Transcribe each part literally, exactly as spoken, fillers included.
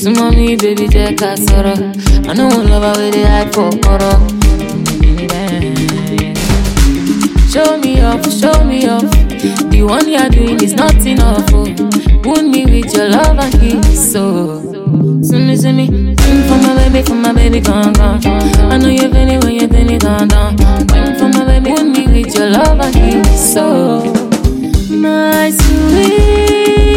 Mommy, baby, take a sorrow. I know love her with the hype for horror. Show me off, show me off. The one you're doing is not enough. Oh. Wound me with your love and kiss. So, send me, send me. Wine for my baby, for my baby, gone, gone. I know you're feeling when you're feeling gone, down. Wine for my baby, wound me with your love and kiss. So, my sweet.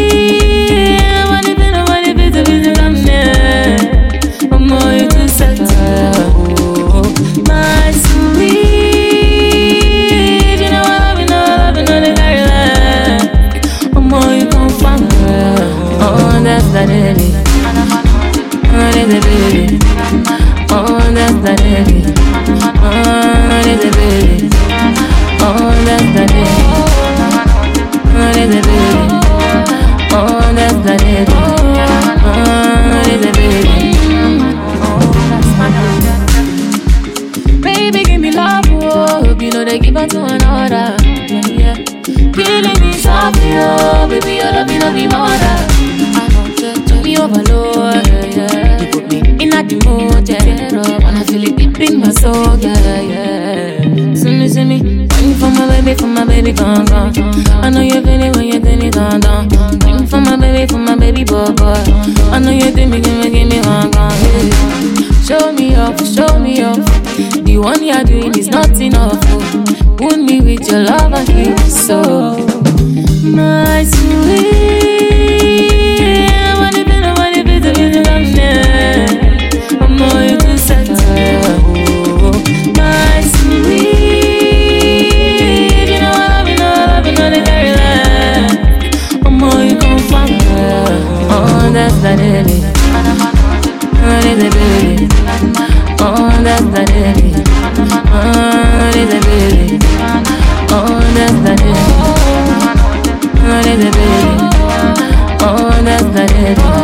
Baby, give me love, oh. You know they give her to another. Yeah, yeah. Killing me softly, oh. Baby, your love, you know be mother. I know, turn me overload, yeah, yeah. You put me in a the mood, yeah. Wanna feel it deep in my soul, yeah, yeah. See me, see me. Wine for my baby, for my baby, gone, gone. I know you're feeling when you're feeling gone, down. Wine for my baby, for my baby, boy, boy. I know you're feeling, give me, give me, gone, gone, yeah. Show me off, show me off. The one you're doing is not enough. Oh. Wound me with your love and kiss. So, my sweet. I wanna be, I wanna be, to be the love. I'm more to set. Oh, my sweet. You know I love you, know I love you, know the very last. I'm more you come from. Oh, that's the daily. What is it, baby? Oh, that's the daily. What is it, baby? Oh, that's the daily. What is it, baby? Oh, that's the daily.